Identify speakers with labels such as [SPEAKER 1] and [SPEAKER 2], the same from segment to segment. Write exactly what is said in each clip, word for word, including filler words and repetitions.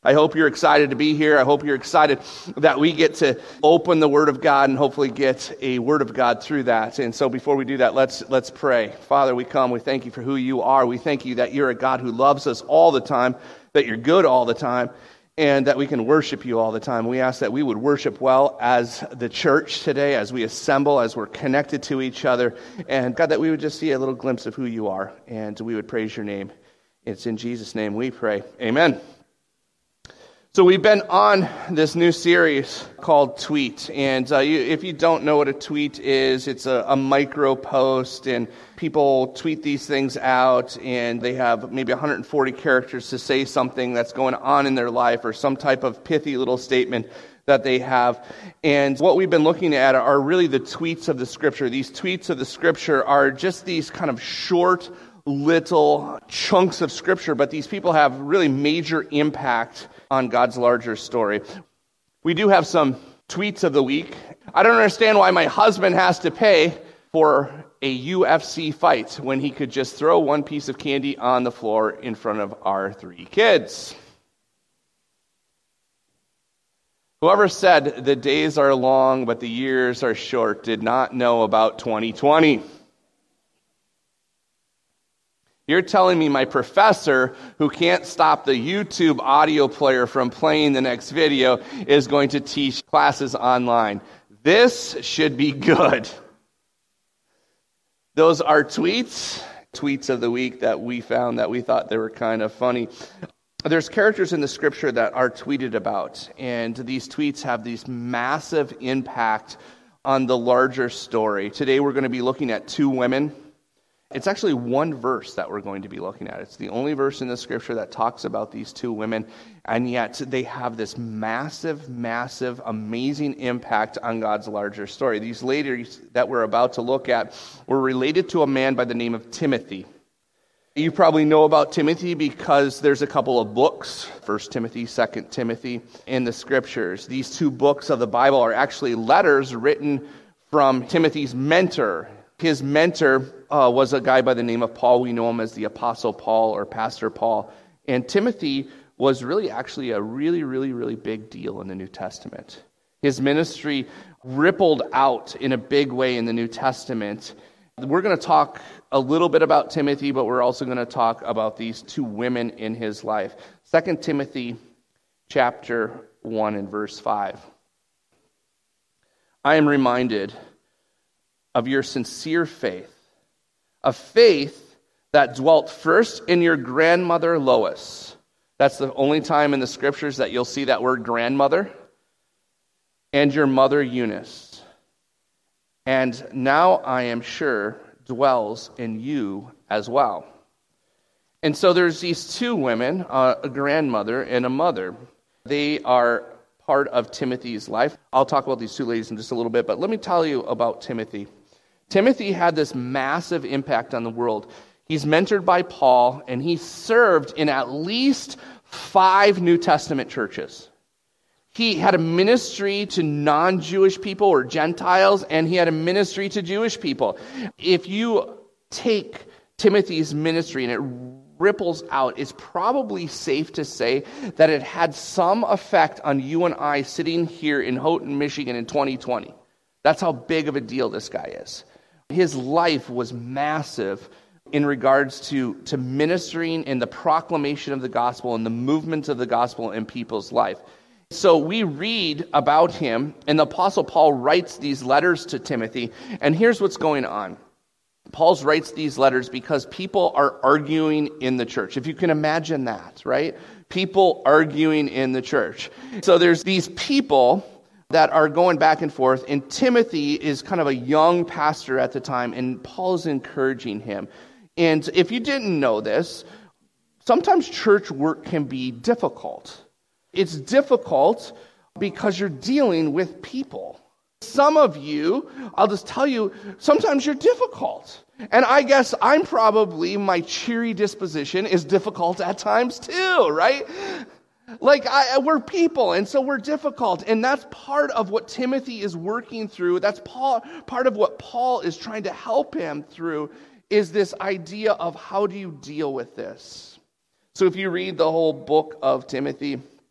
[SPEAKER 1] I hope you're excited to be here. I hope you're excited that we get to open the Word of God and hopefully get a Word of God through that. And so before we do that, let's let's pray. Father, we come. We thank you for who you are. We thank you that you're a God who loves us all the time, that you're good all the time, and that we can worship you all the time. We ask that we would worship well as the church today, as we assemble, as we're connected to each other. And God, that we would just see a little glimpse of who you are, and we would praise your name. It's in Jesus' name we pray. Amen. So we've been on this new series called Tweet, and uh, you, if you don't know what a tweet is, it's a, a micro post, and people tweet these things out, and they have maybe one hundred forty characters to say something that's going on in their life, or some type of pithy little statement that they have. And what we've been looking at are really the tweets of the Scripture. These tweets of the Scripture are just these kind of short, little chunks of Scripture, but these people have really major impact on God's larger story. We do have some tweets of the week. I don't understand why my husband has to pay for a U F C fight when he could just throw one piece of candy on the floor in front of our three kids. Whoever said the days are long but the years are short did not know about twenty twenty. You're telling me my professor, who can't stop the YouTube audio player from playing the next video, is going to teach classes online. This should be good. Those are tweets, tweets of the week that we found that we thought they were kind of funny. There's characters in the Scripture that are tweeted about, and these tweets have these massive impact on the larger story. Today we're going to be looking at two women. It's actually one verse that we're going to be looking at. It's the only verse in the Scripture that talks about these two women, and yet they have this massive, massive, amazing impact on God's larger story. These ladies that we're about to look at were related to a man by the name of Timothy. You probably know about Timothy because there's a couple of books, First Timothy, Second Timothy, in the Scriptures. These two books of the Bible are actually letters written from Timothy's mentor. His mentor uh, was a guy by the name of Paul. We know him as the Apostle Paul or Pastor Paul. And Timothy was really actually a really, really, really big deal in the New Testament. His ministry rippled out in a big way in the New Testament. We're going to talk a little bit about Timothy, but we're also going to talk about these two women in his life. Second Timothy chapter one and verse five. I am reminded of your sincere faith, a faith that dwelt first in your grandmother Lois. That's the only time in the Scriptures that you'll see that word grandmother. And your mother Eunice. And now I am sure dwells in you as well. And so there's these two women, uh, a grandmother and a mother. They are part of Timothy's life. I'll talk about these two ladies in just a little bit, but let me tell you about Timothy. Timothy had this massive impact on the world. He's mentored by Paul, and he served in at least five New Testament churches. He had a ministry to non-Jewish people or Gentiles, and he had a ministry to Jewish people. If you take Timothy's ministry and it ripples out, it's probably safe to say that it had some effect on you and I sitting here in Houghton, Michigan in twenty twenty. That's how big of a deal this guy is. His life was massive in regards to, to ministering and the proclamation of the gospel and the movement of the gospel in people's life. So we read about him, and the Apostle Paul writes these letters to Timothy, and here's what's going on. Paul writes these letters because people are arguing in the church. If you can imagine that, right? People arguing in the church. So there's these people that are going back and forth, and Timothy is kind of a young pastor at the time, and Paul's encouraging him. And if you didn't know this, sometimes church work can be difficult. It's difficult because you're dealing with people. Some of you, I'll just tell you, sometimes you're difficult. And I guess I'm probably, my cheery disposition is difficult at times too, right? Like, I, we're people, and so we're difficult, and that's part of what Timothy is working through. That's Paul, part of what Paul is trying to help him through, is this idea of how do you deal with this. So if you read the whole book of Timothy,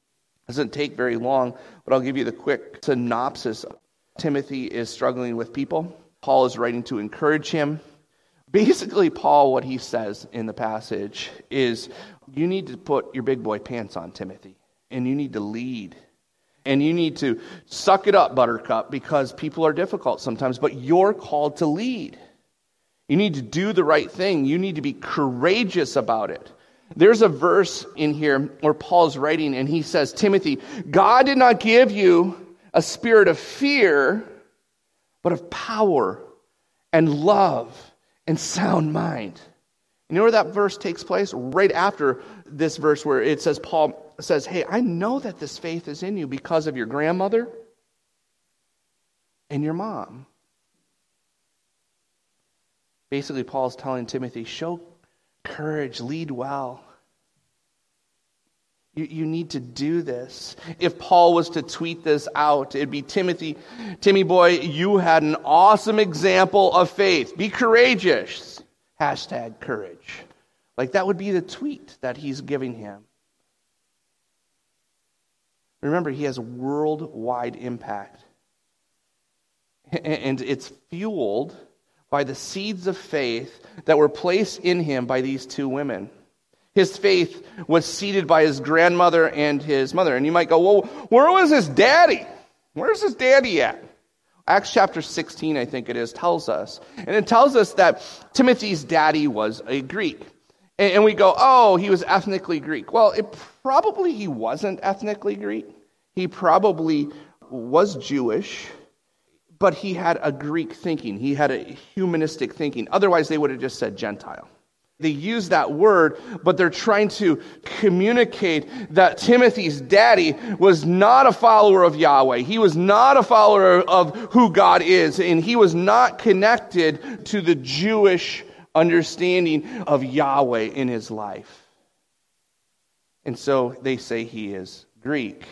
[SPEAKER 1] It doesn't take very long, but I'll give you the quick synopsis. Timothy is struggling with people. Paul is writing to encourage him. Basically, Paul, what he says in the passage is, you need to put your big boy pants on, Timothy, and you need to lead. And you need to suck it up, Buttercup, because people are difficult sometimes, but you're called to lead. You need to do the right thing. You need to be courageous about it. There's a verse in here where Paul's writing, and he says, Timothy, God did not give you a spirit of fear, but of power and love and sound mind. You know where that verse takes place? Right after this verse where it says, Paul says, hey, I know that this faith is in you because of your grandmother and your mom. Basically, Paul's telling Timothy, show courage, lead well. You, you need to do this. If Paul was to tweet this out, it'd be, Timothy, Timmy boy, you had an awesome example of faith. Be courageous. Hashtag courage. Like that would be the tweet that he's giving him. Remember, he has worldwide impact. And it's fueled by the seeds of faith that were placed in him by these two women. His faith was seeded by his grandmother and his mother. And you might go, well, where was his daddy? Where's his daddy at? Acts chapter sixteen, I think it is, tells us. And it tells us that Timothy's daddy was a Greek. And we go, oh, he was ethnically Greek. Well, it probably he wasn't ethnically Greek. He probably was Jewish, but he had a Greek thinking. He had a humanistic thinking. Otherwise, they would have just said Gentile. They use that word, but they're trying to communicate that Timothy's daddy was not a follower of Yahweh. He was not a follower of who God is, and he was not connected to the Jewish understanding of Yahweh in his life. And so they say he is Greek.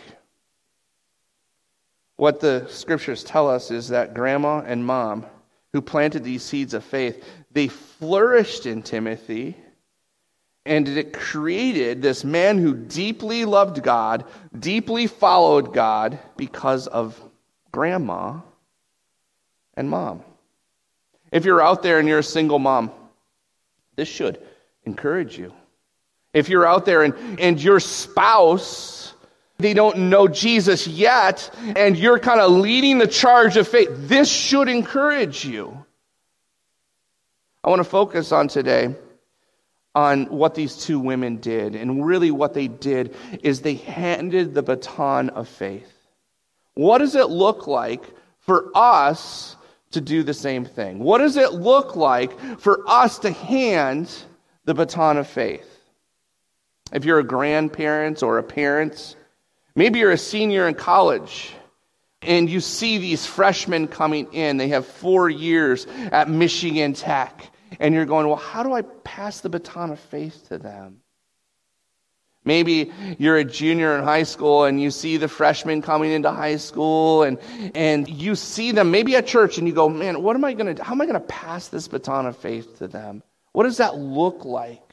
[SPEAKER 1] What the scriptures tell us is that grandma and mom, who planted these seeds of faith, they flourished in Timothy, and it created this man who deeply loved God, deeply followed God because of grandma and mom. If you're out there and you're a single mom, this should encourage you. If you're out there and, and your spouse, they don't know Jesus yet, and you're kind of leading the charge of faith, this should encourage you. I want to focus on today on what these two women did. And really what they did is they handed the baton of faith. What does it look like for us to do the same thing? What does it look like for us to hand the baton of faith? If you're a grandparent or a parent, maybe you're a senior in college, and you see these freshmen coming in. They have four years at Michigan Tech. And you're going, well, how do I pass the baton of faith to them? Maybe you're a junior in high school and you see the freshmen coming into high school and, and you see them maybe at church and you go, man, what am I going to do? How am I going to pass this baton of faith to them? What does that look like?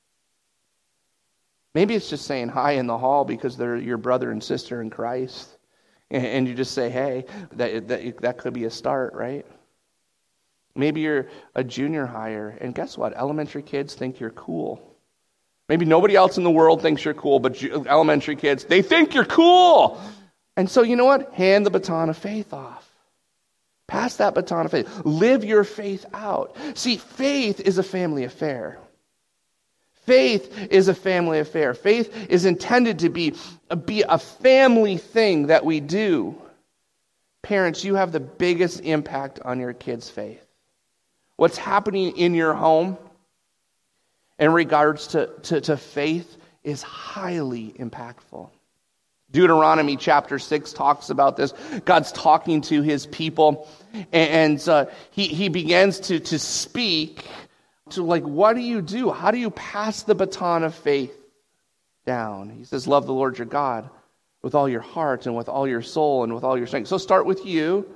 [SPEAKER 1] Maybe it's just saying hi in the hall because they're your brother and sister in Christ. And you just say, hey, that, that that could be a start, right? Maybe you're a junior hire, and guess what? Elementary kids think you're cool. Maybe nobody else in the world thinks you're cool, but elementary kids, they think you're cool. And so you know what? Hand the baton of faith off. Pass that baton of faith. Live your faith out. See, faith is a family affair. Faith is a family affair. Faith is intended to be, be a family thing that we do. Parents, you have the biggest impact on your kids' faith. What's happening in your home in regards to, to, to faith is highly impactful. Deuteronomy chapter six talks about this. God's talking to his people, and uh, he, he begins to, to speak to, like, what do you do? How do you pass the baton of faith down? He says, love the Lord your God with all your heart and with all your soul and with all your strength. So start with you.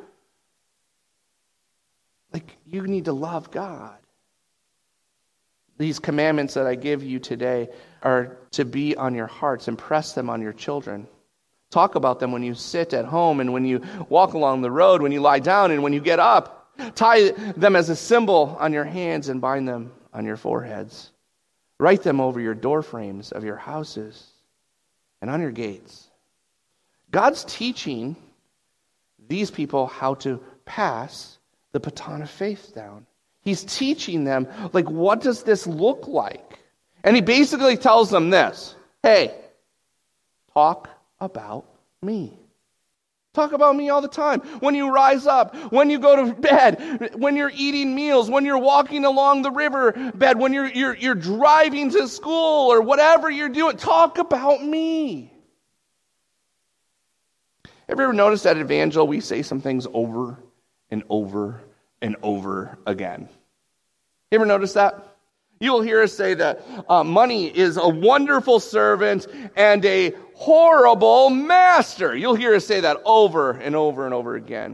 [SPEAKER 1] Like, you need to love God. These commandments that I give you today are to be on your hearts. Impress them on your children. Talk about them when you sit at home and when you walk along the road, when you lie down and when you get up. Tie them as a symbol on your hands and bind them on your foreheads. Write them over your door frames of your houses and on your gates. God's teaching these people how to pass the baton of faith down. He's teaching them, like, what does this look like? And he basically tells them this: hey, talk about me. Talk about me all the time. When you rise up, when you go to bed, when you're eating meals, when you're walking along the river bed, when you're, you're, you're driving to school or whatever you're doing, talk about me. Have you ever noticed at Evangel we say some things over and over and over again? You ever notice that? You will hear us say that uh, money is a wonderful servant and a horrible master. You'll hear us say that over and over and over again.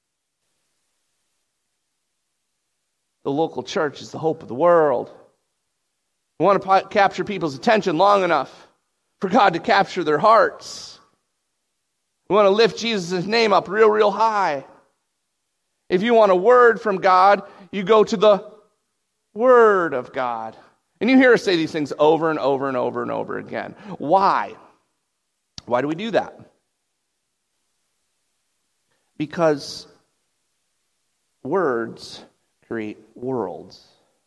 [SPEAKER 1] The local church is the hope of the world. We want to po- capture people's attention long enough for God to capture their hearts. We want to lift Jesus' name up real, real high. If you want a word from God, you go to the Word of God. And you hear us say these things over and over and over and over again. Why? Why do we do that? Because words create worlds.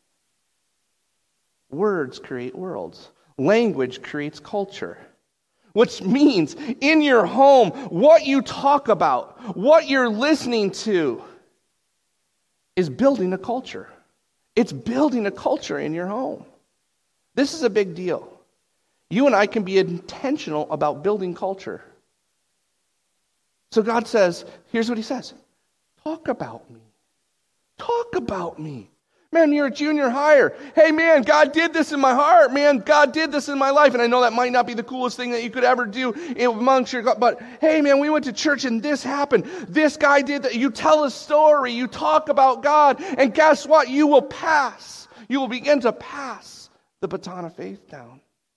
[SPEAKER 1] Words create worlds. Language creates culture. Which means in your home, what you talk about, what you're listening to, is building a culture. It's building a culture in your home. This is a big deal. You and I can be intentional about building culture. So God says, here's what he says: talk about me. Talk about me. Man, you're a junior hire. Hey, man, God did this in my heart. Man, God did this in my life. And I know that might not be the coolest thing that you could ever do amongst your God. But, hey, man, we went to church and this happened. This guy did that. You tell a story. You talk about God. And guess what? You will pass. You will begin to pass the baton of faith down.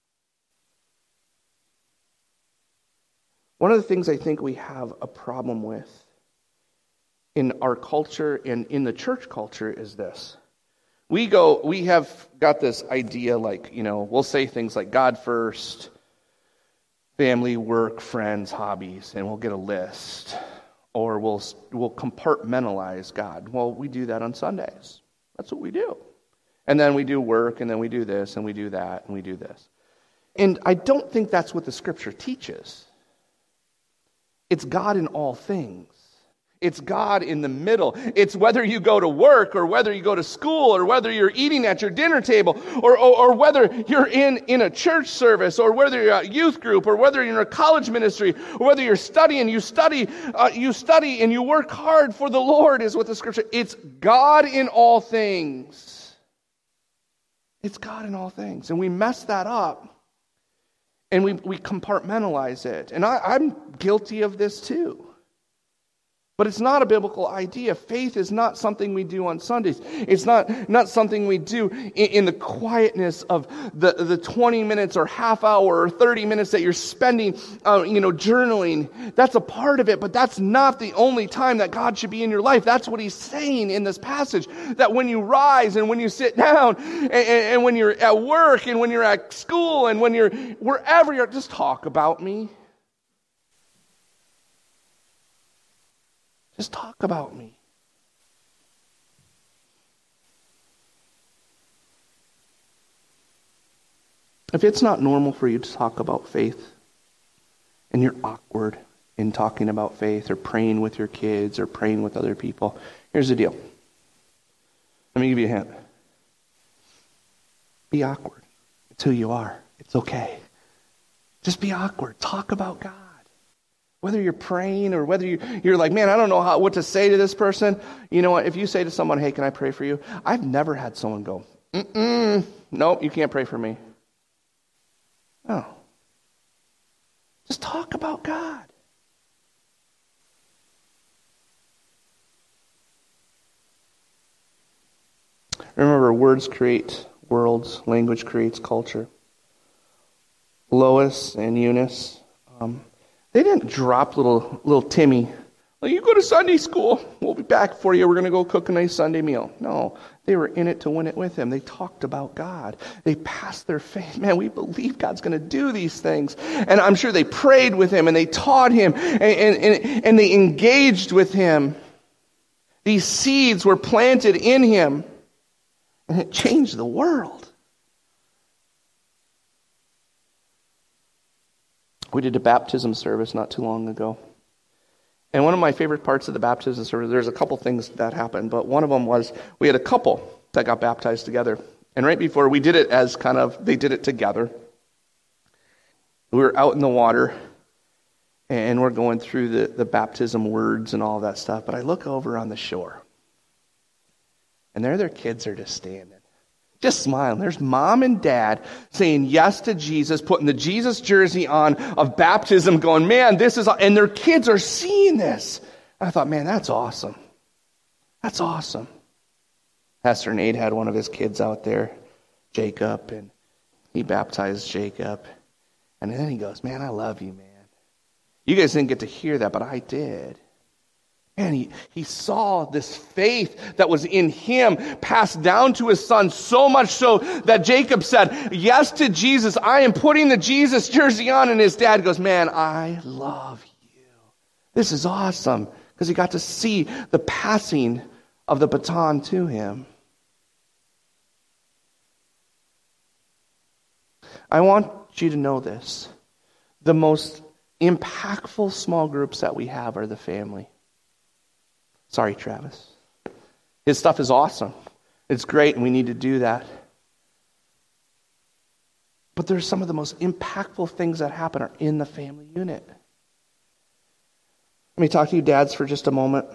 [SPEAKER 1] One of the things I think we have a problem with in our culture and in the church culture is this. We go, we have got this idea like, you know, we'll say things like God first, family, work, friends, hobbies, and we'll get a list. Or we'll we'll compartmentalize God. Well, we do that on Sundays. That's what we do. And then we do work, and then we do this, and we do that, and we do this. And I don't think that's what the Scripture teaches. It's God in all things. It's God in the middle. It's whether you go to work or whether you go to school or whether you're eating at your dinner table or, or, or whether you're in, in a church service or whether you're at youth group or whether you're in a college ministry or whether you're studying, you study, uh, you study and you work hard for the Lord is what the Scripture. It's God in all things. It's God in all things. And we mess that up and we, we compartmentalize it. And I, I'm guilty of this too. But it's not a biblical idea. Faith is not something we do on Sundays. It's not, not something we do in, in the quietness of the, the twenty minutes or half hour or thirty minutes that you're spending, uh, you know, journaling. That's a part of it, but that's not the only time that God should be in your life. That's what he's saying in this passage, that when you rise and when you sit down and, and, and when you're at work and when you're at school and when you're wherever you're, just talk about me. Just talk about me. If it's not normal for you to talk about faith, and you're awkward in talking about faith or praying with your kids or praying with other people, here's the deal. Let me give you a hint. Be awkward. It's who you are. It's okay. Just be awkward. Talk about God. Whether you're praying or whether you, you're like, man, I don't know how, what to say to this person. You know what? If you say to someone, hey, can I pray for you? I've never had someone go, mm-mm, nope, you can't pray for me. No. Just talk about God. Remember, words create worlds. Language creates culture. Lois and Eunice, um, They didn't drop little little Timmy. Well, you go to Sunday school. We'll be back for you. We're going to go cook a nice Sunday meal. No, they were in it to win it with him. They talked about God. They passed their faith. Man, we believe God's going to do these things. And I'm sure they prayed with him and they taught him and, and, and, and they engaged with him. These seeds were planted in him and it changed the world. We did a baptism service not too long ago. And one of my favorite parts of the baptism service, there's a couple things that happened, but one of them was we had a couple that got baptized together. And right before, we did it as kind of, they did it together. We were out in the water, and we're going through the, the baptism words and all that stuff. But I look over on the shore, and there their kids are just standing, just smiling. There's mom and dad saying yes to Jesus, putting the Jesus jersey on of baptism, going, man, this is, and their kids are seeing this. And I thought, man, that's awesome. That's awesome. Pastor Nate had one of his kids out there, Jacob, and he baptized Jacob. And then he goes, man, I love you, man. You guys didn't get to hear that, but I did. And he, he saw this faith that was in him passed down to his son, so much so that Jacob said, yes to Jesus. I am putting the Jesus jersey on. And his dad goes, man, I love you. This is awesome. Because he got to see the passing of the baton to him. I want you to know this. The most impactful small groups that we have are the family. Sorry, Travis. His stuff is awesome. It's great, and we need to do that. But there's some of the most impactful things that happen are in the family unit. Let me talk to you dads for just a moment.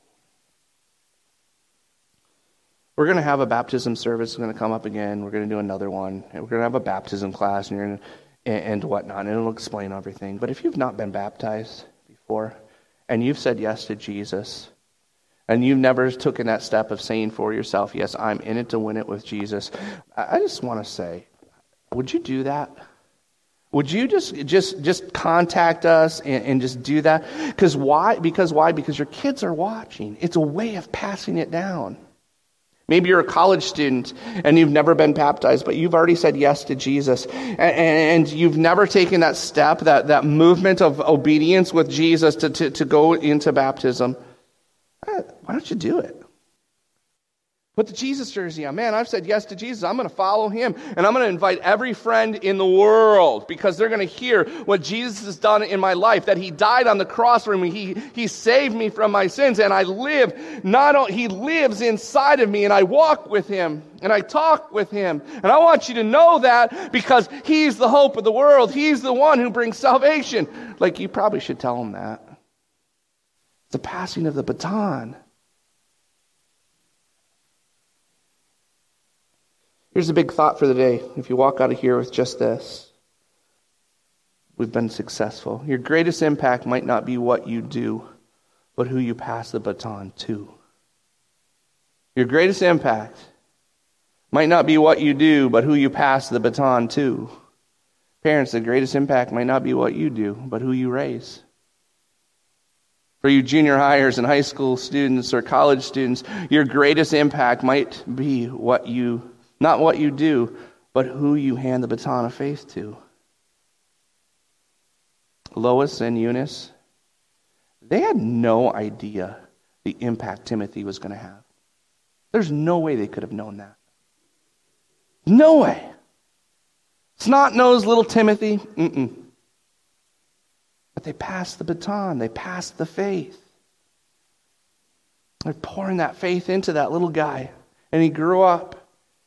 [SPEAKER 1] We're going to have a baptism service. It's going to come up again. We're going to do another one. And we're going to have a baptism class and, you're going to, and whatnot, and it'll explain everything. But if you've not been baptized before, and you've said yes to Jesus, and you've never taken that step of saying for yourself, yes, I'm in it to win it with Jesus, I just want to say, would you do that? Would you just just just contact us and, and just do that? Because why? Because why? Because your kids are watching. It's a way of passing it down. Maybe you're a college student and you've never been baptized, but you've already said yes to Jesus. And, and you've never taken that step, that, that movement of obedience with Jesus to, to, to go into baptism. Why don't you do it? Put the Jesus jersey on. Man, I've said yes to Jesus. I'm going to follow him. And I'm going to invite every friend in the world because they're going to hear what Jesus has done in my life, that he died on the cross for me. He, he saved me from my sins. And I live, not only, he lives inside of me. And I walk with him. And I talk with him. And I want you to know that because he's the hope of the world. He's the one who brings salvation. Like, you probably should tell him that. It's the passing of the baton. Here's a big thought for the day. If you walk out of here with just this, we've been successful. Your greatest impact might not be what you do, but who you pass the baton to. Your greatest impact might not be what you do, but who you pass the baton to. Parents, the greatest impact might not be what you do, but who you raise. For you junior hires and high school students or college students, your greatest impact might be what you, not what you do, but who you hand the baton of faith to. Lois and Eunice, they had no idea the impact Timothy was going to have. There's no way they could have known that. No way. Snot-nosed little Timothy, mm-mm. But they passed the baton. They passed the faith. They're pouring that faith into that little guy. And he grew up.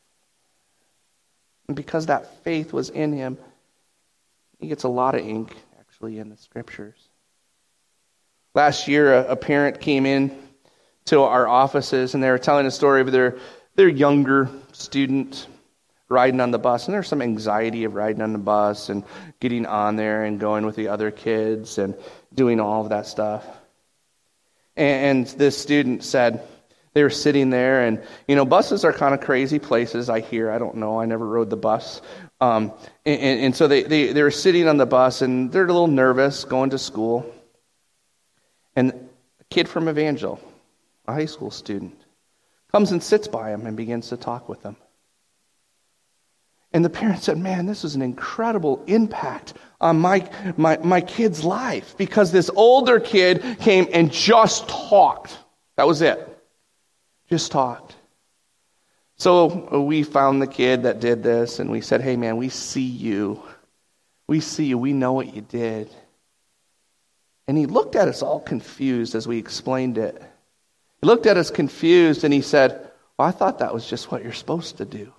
[SPEAKER 1] And because that faith was in him, he gets a lot of ink, actually, in the scriptures. Last year, a, a parent came in to our offices, and they were telling a story of their, their younger student riding on the bus. And there's some anxiety of riding on the bus and getting on there and going with the other kids and doing all of that stuff. And, and this student said, they were sitting there, and, you know, buses are kind of crazy places, I hear. I don't know. I never rode the bus. Um, and, and, and so they, they, they were sitting on the bus, and they're a little nervous going to school. And a kid from Evangel, a high school student, comes and sits by him and begins to talk with them. And the parents said, man, this was an incredible impact on my, my, my kid's life, because this older kid came and just talked. That was it. Just talked. So we found the kid that did this, and we said, hey, man, we see you. We see you. We know what you did. And he looked at us all confused as we explained it. He looked at us confused, and he said, well, I thought that was just what you're supposed to do.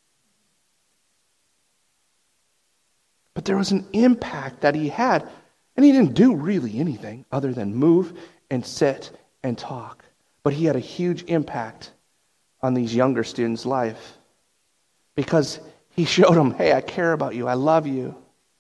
[SPEAKER 1] But there was an impact that he had, and he didn't do really anything other than move and sit and talk. But he had a huge impact on these younger students' life, because he showed them, hey, I care about you. I love you.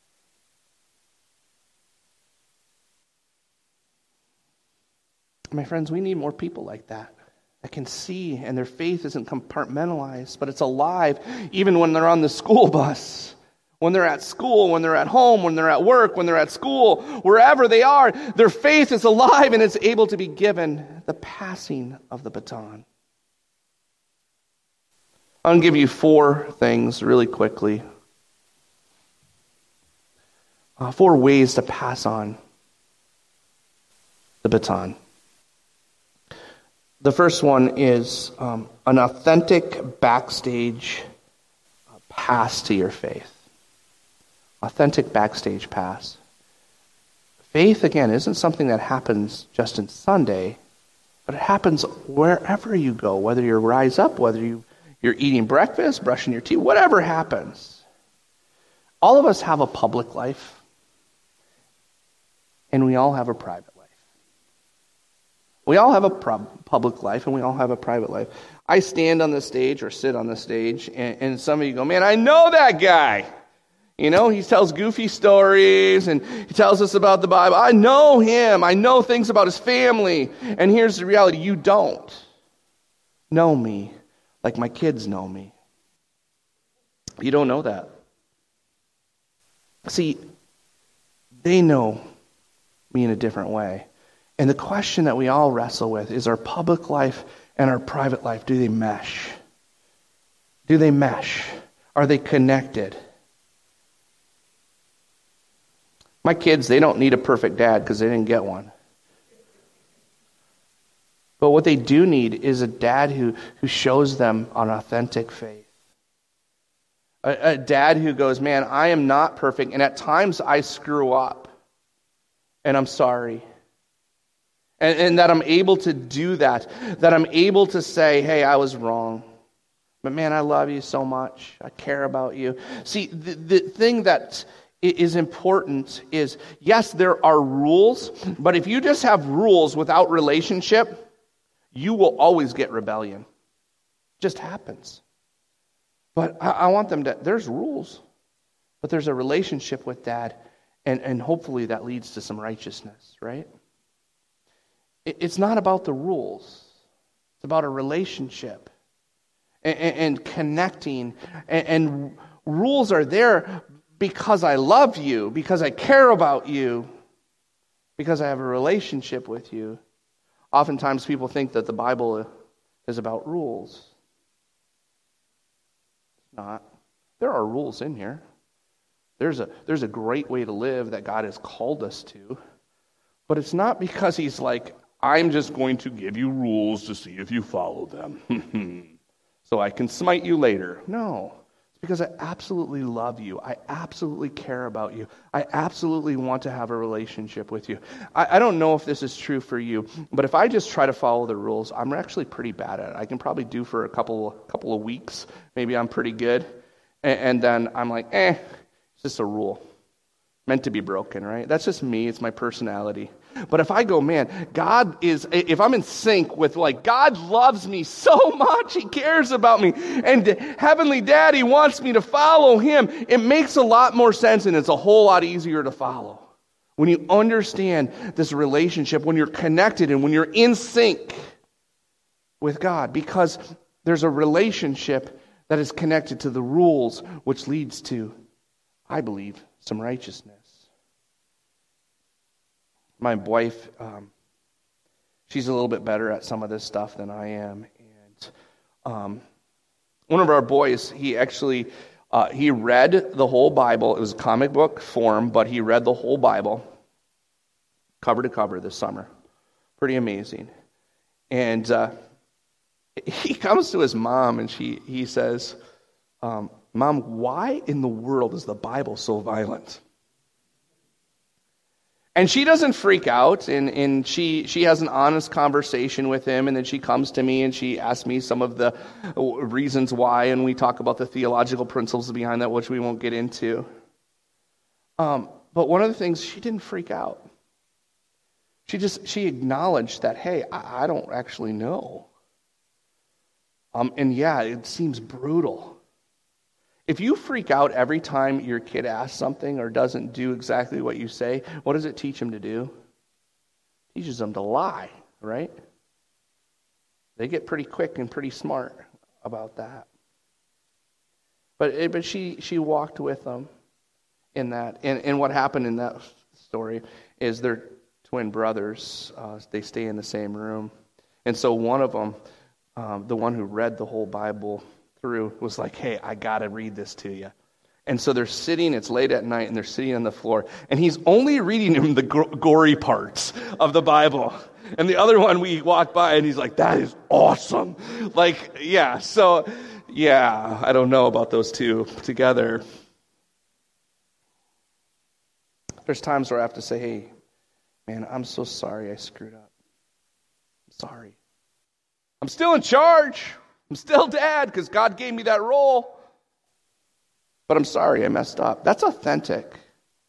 [SPEAKER 1] My friends, we need more people like that, that can see, and their faith isn't compartmentalized, but it's alive even when they're on the school bus, when they're at school, when they're at home, when they're at work, when they're at school, wherever they are, their faith is alive and it's able to be given the passing of the baton. I'm going to give you four things really quickly. Uh, four ways to pass on the baton. The first one is um, an authentic backstage pass to your faith. Authentic backstage pass. Faith, again, isn't something that happens just in Sunday, but it happens wherever you go, whether you rise up, whether you You're eating breakfast, brushing your teeth, whatever happens. All of us have a public life, and we all have a private life. We all have a pro- public life, and we all have a private life. I stand on the stage or sit on the stage, and, and some of you go, man, I know that guy. You know, he tells goofy stories, and he tells us about the Bible. I know him. I know things about his family. And here's the reality. You don't know me like my kids know me. You don't know that. See, they know me in a different way. And the question that we all wrestle with is, our public life and our private life, do they mesh? Do they mesh? Are they connected? My kids, they don't need a perfect dad because they didn't get one. But what they do need is a dad who, who shows them an authentic faith. A, a dad who goes, man, I am not perfect, and at times I screw up, and I'm sorry. And, and that I'm able to do that, that I'm able to say, hey, I was wrong. But man, I love you so much. I care about you. See, the, the thing that is important is, yes, there are rules, but if you just have rules without relationship, you will always get rebellion. It just happens. But I, I want them to, there's rules, but there's a relationship with Dad, and, and hopefully that leads to some righteousness, right? It, it's not about the rules. It's about a relationship and, and, and connecting. And, and rules are there because I love you, because I care about you, because I have a relationship with you. Oftentimes people think that the Bible is about rules. It's not. There are rules in here. There's a, there's a great way to live that God has called us to. But it's not because he's like, I'm just going to give you rules to see if you follow them. So I can smite you later. No. It's because I absolutely love you. I absolutely care about you. I absolutely want to have a relationship with you. I, I don't know if this is true for you, but if I just try to follow the rules, I'm actually pretty bad at it. I can probably do for a couple, couple of weeks. Maybe I'm pretty good. And, and then I'm like, eh, it's just a rule. Meant to be broken, right? That's just me. It's my personality. But if I go, man, God is, if I'm in sync with, like, God loves me so much, he cares about me, and Heavenly Daddy wants me to follow him, it makes a lot more sense, and it's a whole lot easier to follow. When you understand this relationship, when you're connected and when you're in sync, with God, because there's a relationship that is connected to the rules, which leads to, I believe, some righteousness. My wife, um, she's a little bit better at some of this stuff than I am. And um, one of our boys, he actually, uh, he read the whole Bible. It was a comic book form, but he read the whole Bible, cover to cover this summer. Pretty amazing. And uh, he comes to his mom and she he says, um, Mom, why in the world is the Bible so violent? And she doesn't freak out, and, and she, she has an honest conversation with him, and then she comes to me and she asks me some of the reasons why, and we talk about the theological principles behind that, which we won't get into. Um, but one of the things, she didn't freak out. She just, she acknowledged that, hey, I, I don't actually know. Um, and yeah, it seems brutal. If you freak out every time your kid asks something or doesn't do exactly what you say, what does it teach them to do? It teaches them to lie, right? They get pretty quick and pretty smart about that. But but she, she walked with them in that. And, and what happened in that story is they're twin brothers. Uh, they stay in the same room. And so one of them, um, the one who read the whole Bible through, was like, hey, I got to read this to you. And so they're sitting, it's late at night, and they're sitting on the floor, and he's only reading him the go- gory parts of the Bible. And the other one, we walk by, and he's like, that is awesome. Like, yeah, so, yeah, I don't know about those two together. There's times where I have to say, hey, man, I'm so sorry I screwed up. I'm sorry. I'm still in charge. I'm still dad because God gave me that role. But I'm sorry I messed up. That's authentic.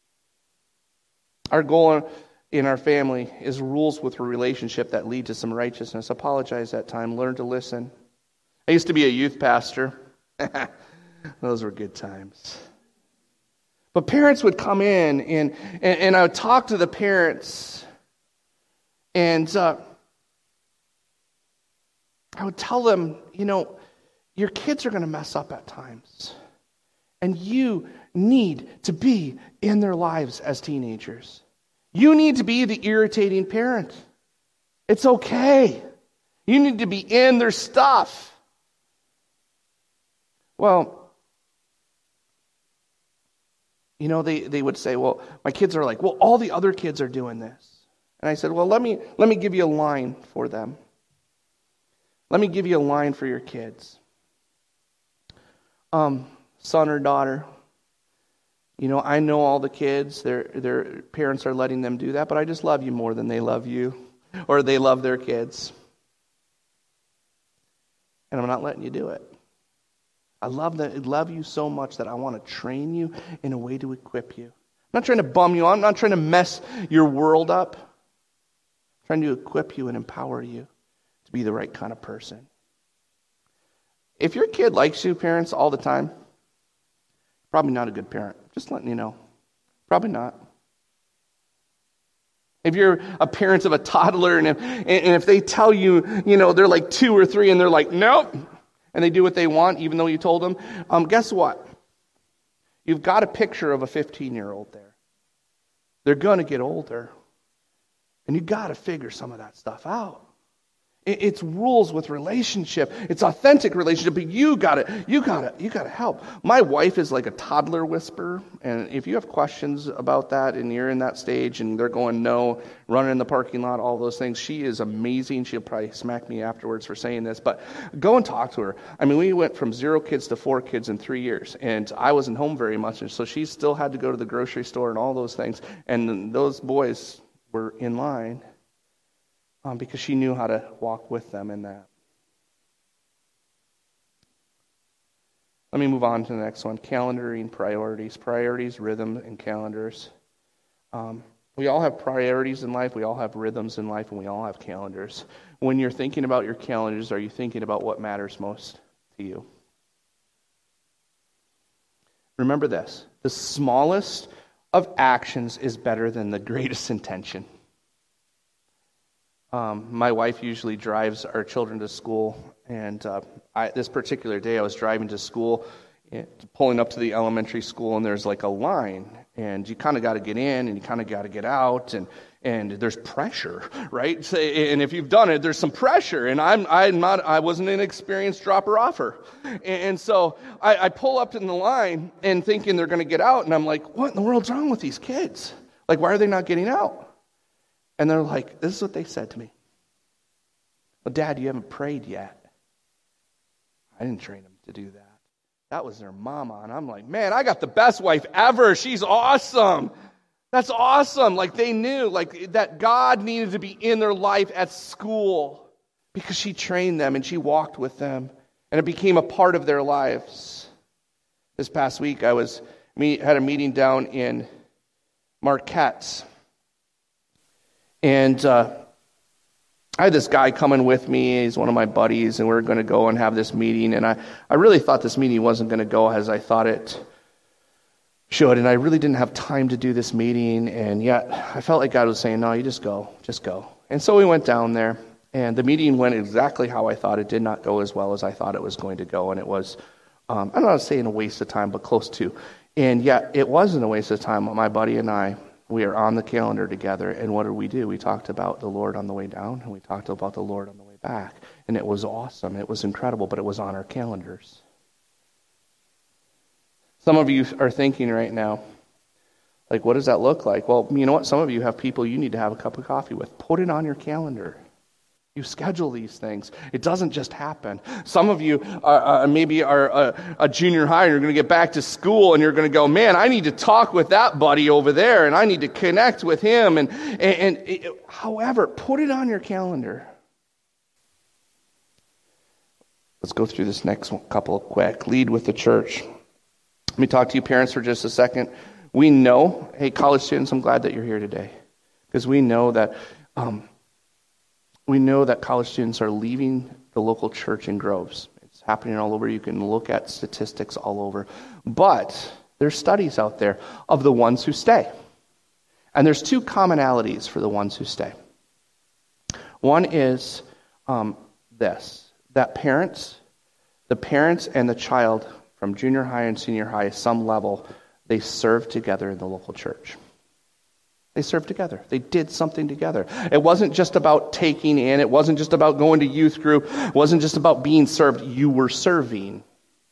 [SPEAKER 1] Our goal in our family is rules with a relationship that lead to some righteousness. Apologize that time. Learn to listen. I used to be a youth pastor. Those were good times. But parents would come in and, and, and I would talk to the parents. And uh, I would tell them, you know, your kids are going to mess up at times. And you need to be in their lives as teenagers. You need to be the irritating parent. It's okay. You need to be in their stuff. Well, you know, they, they would say, well, my kids are like, well, all the other kids are doing this. And I said, well, let me let me give you a line for them. Let me give you a line for your kids. Um, son or daughter, you know, I know all the kids, their their parents are letting them do that, but I just love you more than they love you, or they love their kids. And I'm not letting you do it. I love that, love you so much that I want to train you in a way to equip you. I'm not trying to bum you on. I'm not trying to mess your world up. I'm trying to equip you and empower you to be the right kind of person. If your kid likes you, parents, all the time, probably not a good parent. Just letting you know. Probably not. If you're a parent of a toddler and if, and if they tell you, you know, they're like two or three and they're like, nope, and they do what they want even though you told them, um, guess what? You've got a picture of a fifteen-year-old there. They're going to get older. And you've got to figure some of that stuff out. It's rules with relationship. It's authentic relationship, but you got to, you got to, you got to help. My wife is like a toddler whisperer, and if you have questions about that, and you're in that stage, and they're going no, running in the parking lot, all those things, she is amazing. She'll probably smack me afterwards for saying this, but go and talk to her. I mean, we went from zero kids to four kids in three years, and I wasn't home very much, and so she still had to go to the grocery store and all those things, and those boys were in line. Um, because she knew how to walk with them in that. Let me move on to the next one. Calendaring priorities. Priorities, rhythm, and calendars. Um, we all have priorities in life. We all have rhythms in life. And we all have calendars. When you're thinking about your calendars, are you thinking about what matters most to you? Remember this. The smallest of actions is better than the greatest intention. Um, my wife usually drives our children to school, and uh, I, this particular day I was driving to school, and pulling up to the elementary school, and there's like a line, and you kind of got to get in, and you kind of got to get out, and and there's pressure, right? So, and if you've done it, there's some pressure, and I'm I'm not I wasn't an experienced dropper offer, and, and so I, I pull up in the line and thinking they're going to get out, and I'm like, what in the world's wrong with these kids? Like, why are they not getting out? And they're like, this is what they said to me. Well, Dad, you haven't prayed yet. I didn't train them to do that. That was their mama. And I'm like, man, I got the best wife ever. She's awesome. That's awesome. Like, they knew like that God needed to be in their life at school because she trained them and she walked with them. And it became a part of their lives. This past week, I was me had a meeting down in Marquette. And uh, I had this guy coming with me. He's one of my buddies, and we we're going to go and have this meeting. And I, I really thought this meeting wasn't going to go as I thought it should. And I really didn't have time to do this meeting. And yet I felt like God was saying, no, you just go, just go. And so we went down there, and the meeting went exactly how I thought. It did not go as well as I thought it was going to go. And it was, um, I'm not saying a waste of time, but close to. And yet it wasn't a waste of time. My buddy and I, we are on the calendar together, and what did we do? We talked about the Lord on the way down, and we talked about the Lord on the way back. And it was awesome. It was incredible, but it was on our calendars. Some of you are thinking right now, like, what does that look like? Well, you know what? Some of you have people you need to have a cup of coffee with. Put it on your calendar. You schedule these things. It doesn't just happen. Some of you are, uh, maybe are a, a junior high and you're going to get back to school and you're going to go, man, I need to talk with that buddy over there and I need to connect with him. And, and, and it, however, put it on your calendar. Let's go through this next one, couple of quick. Lead with the church. Let me talk to you parents for just a second. We know, hey, college students, I'm glad that you're here today. Because we know that... Um, We know that college students are leaving the local church in droves. It's happening all over. You can look at statistics all over. But there's studies out there of the ones who stay. And there's two commonalities for the ones who stay. One is um, this, that parents, the parents and the child from junior high and senior high, some level, they serve together in the local church. They served together. They did something together. It wasn't just about taking in. It wasn't just about going to youth group. It wasn't just about being served. You were serving.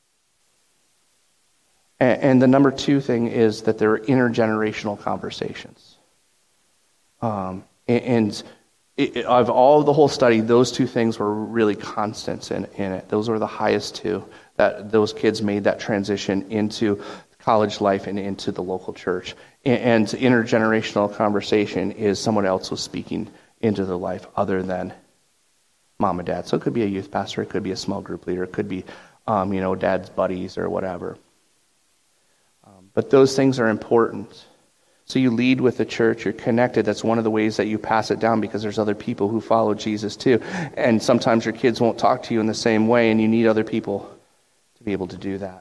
[SPEAKER 1] And, and the number two thing is that there are intergenerational conversations. Um, and and it, of all the whole study, those two things were really constants in, in it. Those were the highest two, that those kids made that transition into college life and into the local church. And intergenerational conversation is someone else was speaking into their life other than mom and dad. So it could be a youth pastor, it could be a small group leader, it could be, um, you know, dad's buddies or whatever. Um, but those things are important. So you lead with the church, you're connected. That's one of the ways that you pass it down because there's other people who follow Jesus too. And sometimes your kids won't talk to you in the same way, and you need other people to be able to do that.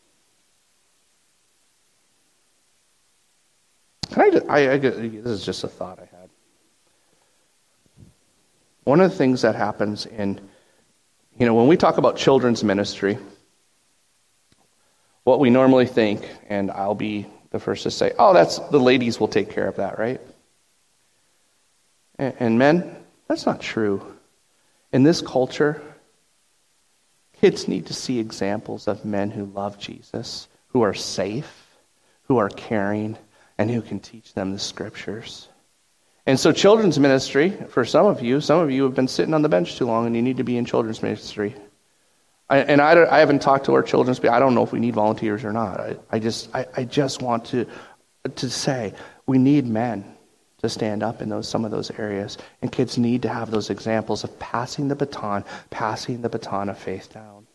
[SPEAKER 1] Can I, just, I, I, this is just a thought I had. One of the things that happens in, you know, when we talk about children's ministry, what we normally think, and I'll be the first to say, oh, that's the ladies will take care of that, right? And, and men, that's not true. In this culture, kids need to see examples of men who love Jesus, who are safe, who are caring, and who can teach them the scriptures. And so children's ministry, for some of you, some of you have been sitting on the bench too long and you need to be in children's ministry. I, and I, I haven't talked to our children's people. I don't know if we need volunteers or not. I, I just I, I just want to to say we need men to stand up in those some of those areas. And kids need to have those examples of passing the baton, passing the baton of faith down.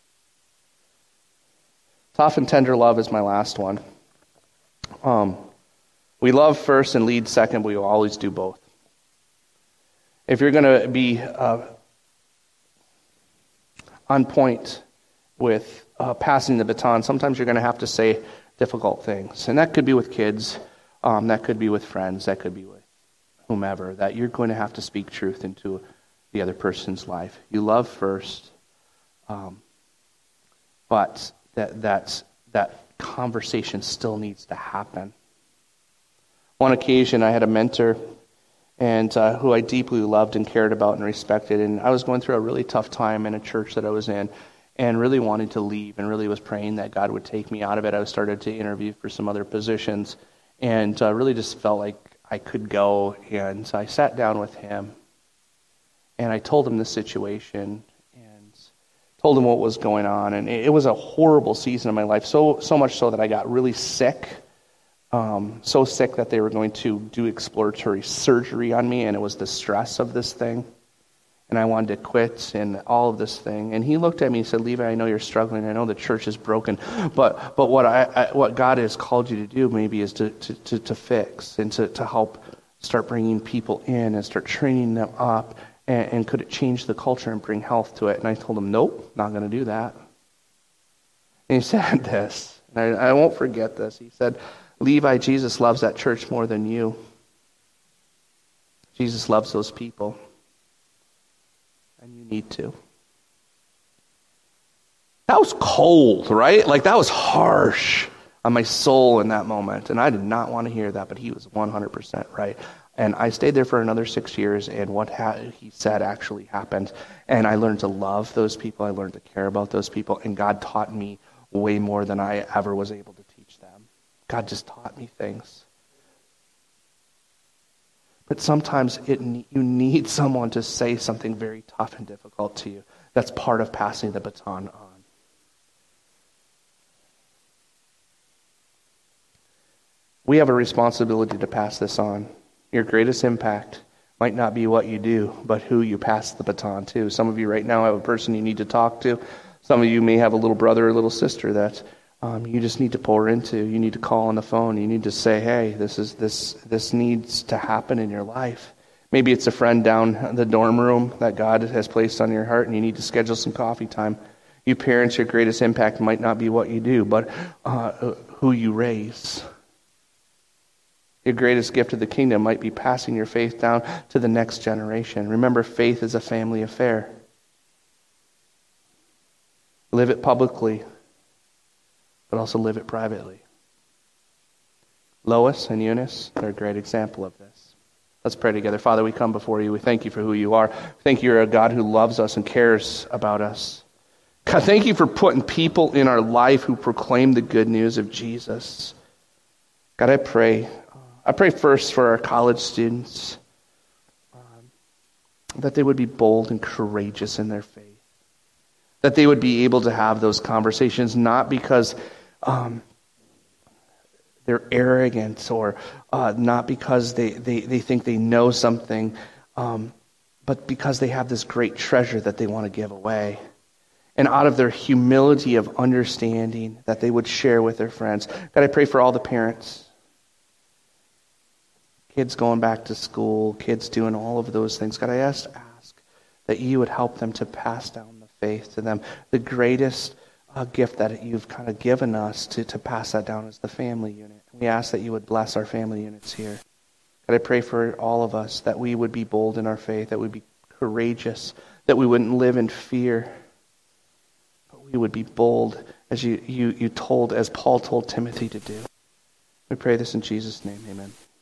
[SPEAKER 1] Tough and tender love is my last one. Um, we love first and lead second, but we will always do both. If you're going to be uh, on point with uh, passing the baton, sometimes you're going to have to say difficult things. And that could be with kids. Um, that could be with friends. That could be with whomever, that you're going to have to speak truth into the other person's life. You love first, um, but that that's, that conversation still needs to happen. One occasion, I had a mentor and uh, who I deeply loved and cared about and respected, and I was going through a really tough time in a church that I was in, and really wanted to leave, and really was praying that God would take me out of it. I started to interview for some other positions, and uh, really just felt like I could go. And I sat down with him, and I told him the situation, and told him what was going on. And it was a horrible season of my life, so so much so that I got really sick, um, so sick that they were going to do exploratory surgery on me, and it was the stress of this thing. And I wanted to quit and all of this thing. And he looked at me and said, Levi, I know you're struggling. I know the church is broken. But but what I, I what God has called you to do maybe is to, to, to, to fix and to, to help start bringing people in and start training them up. And, and could it change the culture and bring health to it? And I told him, nope, not going to do that. And he said this, and I, I won't forget this. He said, Levi, Jesus loves that church more than you. Jesus loves those people. And you need to. That was cold, right? Like, that was harsh on my soul in that moment. And I did not want to hear that, but he was one hundred percent right. And I stayed there for another six years, and what ha- he said actually happened. And I learned to love those people. I learned to care about those people. And God taught me way more than I ever was able to teach them. God just taught me things. But sometimes it you need someone to say something very tough and difficult to you. That's part of passing the baton on. We have a responsibility to pass this on. Your greatest impact might not be what you do, but who you pass the baton to. Some of you right now have a person you need to talk to. Some of you may have a little brother or little sister that Um, you just need to pour into. You need to call on the phone. You need to say, hey, this is this this needs to happen in your life. Maybe it's a friend down the dorm room that God has placed on your heart, and you need to schedule some coffee time. You parents, your greatest impact might not be what you do, but uh, who you raise. Your greatest gift to the kingdom might be passing your faith down to the next generation. Remember, faith is a family affair. Live it publicly, but also live it privately. Lois and Eunice, they're a great example of this. Let's pray together. Father, we come before you. We thank you for who you are. Thank you, you're a God who loves us and cares about us. God, thank you for putting people in our life who proclaim the good news of Jesus. God, I pray. I pray first for our college students, um, that they would be bold and courageous in their faith. That they would be able to have those conversations, not because Um, they're arrogant or uh, not because they, they, they think they know something, um, but because they have this great treasure that they want to give away. And out of their humility of understanding that they would share with their friends. God, I pray for all the parents. Kids going back to school, kids doing all of those things. God, I ask, ask that you would help them to pass down the faith to them. The greatest a gift that you've kind of given us to, to pass that down as the family unit. We ask that you would bless our family units here. God, I pray for all of us that we would be bold in our faith, that we'd be courageous, that we wouldn't live in fear, but we would be bold as you, you, you told, as Paul told Timothy to do. We pray this in Jesus' name, amen.